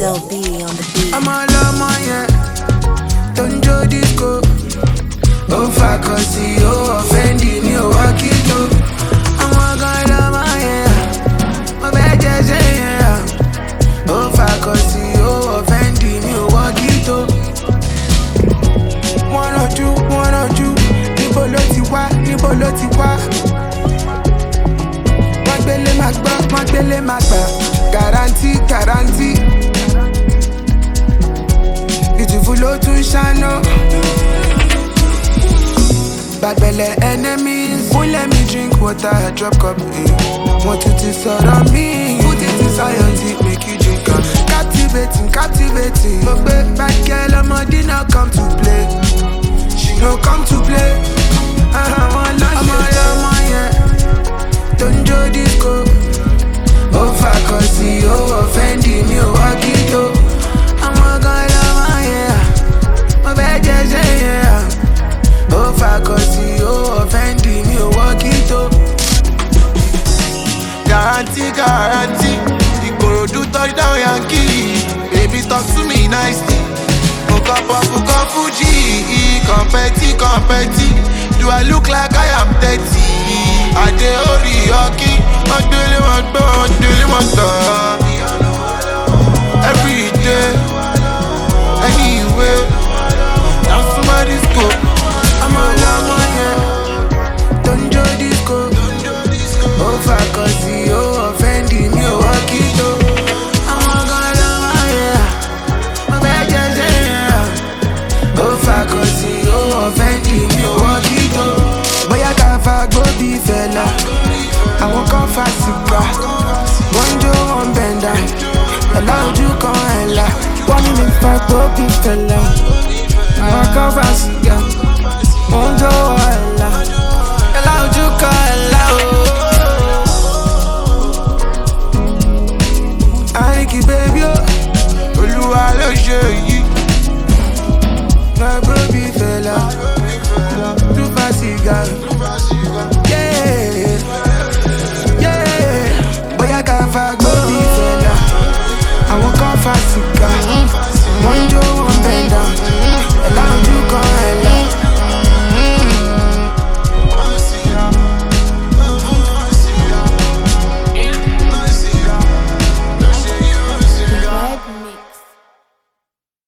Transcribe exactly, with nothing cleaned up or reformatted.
Del B on the beat. I'm all on my yeah. Don't do disco. Oh fuck, cause you offending me, oh I keep you. I'm all on my yeah. My bad just yeah. Oh fuck, cause you offending me, oh I keep you. One or two, one or two. Nibo lo ti wa, nibo lo ti wa. Magbele magba, magbele magba. Guarantee, guarantee. Beautiful oh to shine. Bad belly enemies won't let me drink water, I drop cup in. Want you to surround me, put it inside your teeth, make you drink up. Captivating, captivating. But bad girl, I'm a dinner come to play. She no come to play. I'm all on my yeah. Don't do disco. Oh fuck, cause you offending me, oh I keep you. I'm a girl, I'm a yeah. My bad just yeah. Oh fuck, cause you offending me, oh I keep you. Guarantee, guarantee. You go do touchdown Yankee. Baby talk to me nicely. Fuck up, fuck up, Fuji. Competi, competi. Do I look like I am thirty? I dey ori hockey. I'm doing my best, I'm doing my stuff. Every day, anyway. Now somebody's go. I'm all on my yeah. Don't do disco. Oh fuck, cause you offending me, oh I keep you. I'm all on my yeah. My bad just yeah. Oh fuck, cause you offending me, oh I keep you. Boy I can't fuck go be fella. I won't come fast to go. One Joe, one bender. Allow you come hella. One minute fuck go be fella. I won't come fast to go. One Joe, hella. Allow you come hella. I keep baby. Oluwa lo ṣe